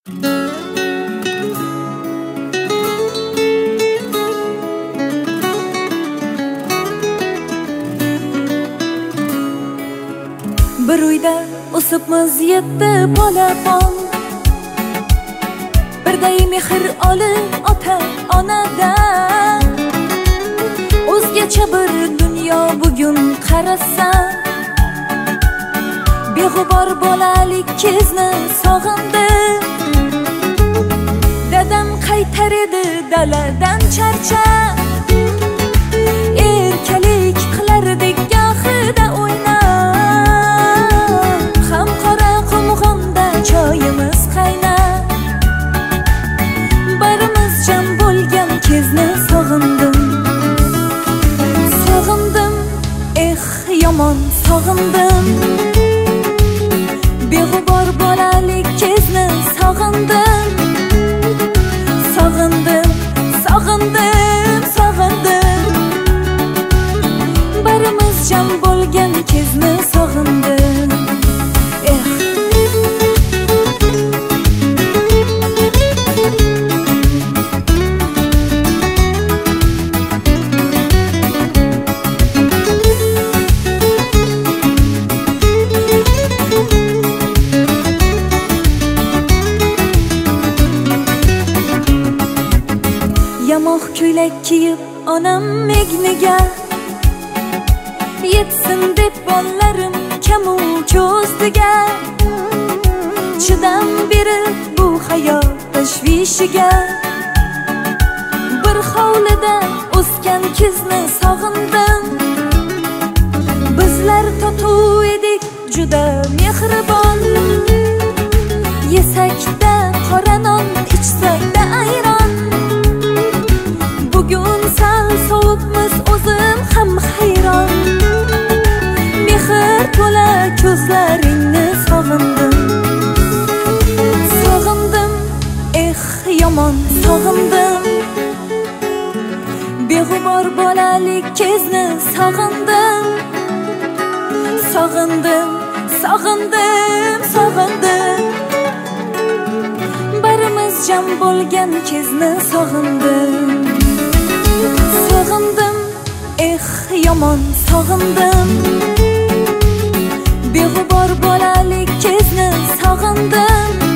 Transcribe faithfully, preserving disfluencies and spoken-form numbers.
Bir uyda o'sibmiz yetti polapon, birday mehr olib ota onadan. O'zgacha bir dunyo bugun qarasa, beg'ubor bolalik kezni sog'indim. Dadam qaytar edi daladan charchab, erkalik qilardik gohida o'ynab. Ham qora qumg'onda choyimiz qaynab, barimiz jam bo'lgan kezni sog'indim. Sog'indim, eh yomon sog'indim. Beg'ubor bolalik kezni sog'indim. Sog'indim, sog'indim, sog'indim. Barimiz jam bo'lgan kezni sog'indim. Eh yamoq ko'ylak kiyib onam megniga, yetsin deb bolalarim kamu ko'zdiga. Chidam berib bu hayot tashvishiga, bir hovlida o'sgan kizni sog'indim. Bizlar totuv edik juda mehribon, yesakda qora non, ichsakda ayron. Bugun sal sovuqmiz, o'zim ham hayron. Mehr to'la ko'zlaringni sog'indim. Sog'indim, eh yomon sog'indim. Beg'ubor bolalik kezni sog'indim. Sog'indim, sog'indim, sog'indim. Barimiz jam bo'lgan kezni sog'indim. Sog'indim, eh yomon sog'indim. Beg'ubor bolalik kezni sog'indim.